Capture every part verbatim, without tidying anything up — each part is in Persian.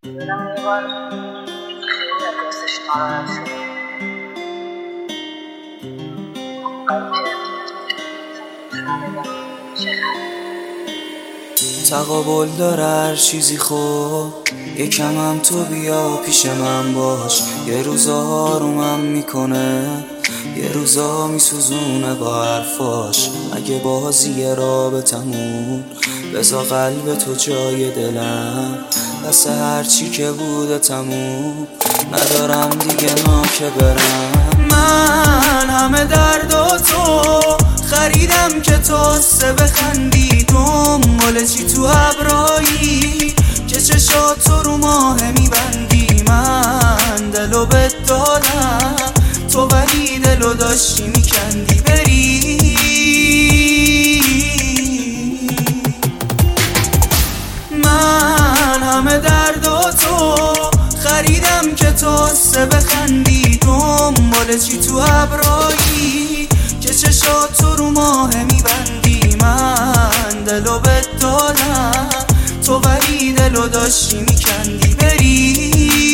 یادم یه بار خیلی از دستش ناراحت شدم. تقابل داره هر چیزی، خوب یکم هم تو بیا پیش من باش. یه روزا آرومم میکنه، یه روزا میسوزونه با حرفاش. اگه بازی رابطمون بذار قلب تو جای دلم، پس هرچی که بوده تموم، ندارم دیگه ما که برم. من همه درد و تو خریدم که تو سه بخندی، دنبال چی تو ابرایی که چشاتو رو ماه میبندی. من دلو بهت دادم تو ولی دلو داشتی میکندی بری. من همه درد و تو خریدم که تو سه بخندی، دنبال چی تو ابرایی که چشاتو رو ماه میبندی. من دلو بهت دادم تو ولی دلو داشتی میکندی بری.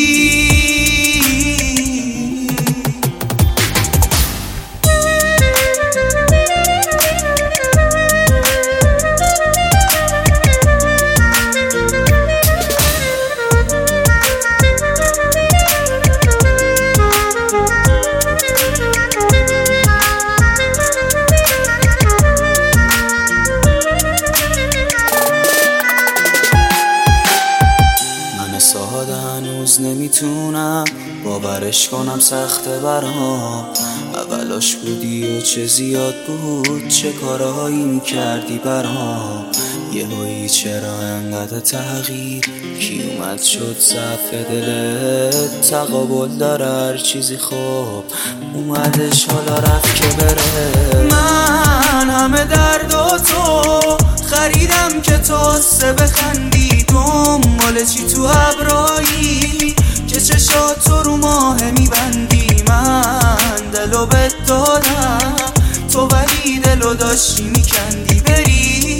هنوز نمیتونم باورش کنم، سخته برام. اولاش بودی و چه زیاد بود، چه کارهایی میکردی برام. یهویی چرا انقدر تغییر، کی اومد شد ضعف دلت؟ تقابل داره هر چیزی، خوب اومدش حالا رفت که بره. من همه درد و تو خریدم که تو سه بخندی، دنبال چی تو ابرایی که چشاتو رو ماه میبندی. من دلو بهت دادم تو ولی دلو داشتی میکندی بری.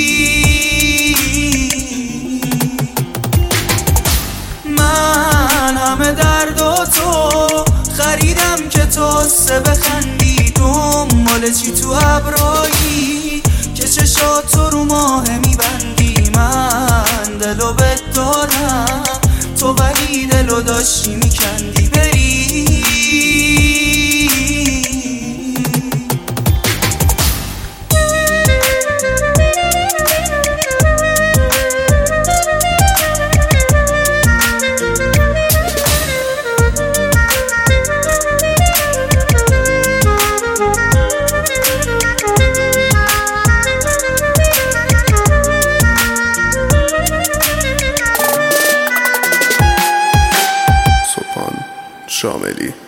من همه درد و تو خریدم که تو سه بخندی، دنبال چی تو ابرایی که چشاتو رو ماه میبندی. من دلو بهت دادم تو ولی دلو داشتی میکندی بری. شاملی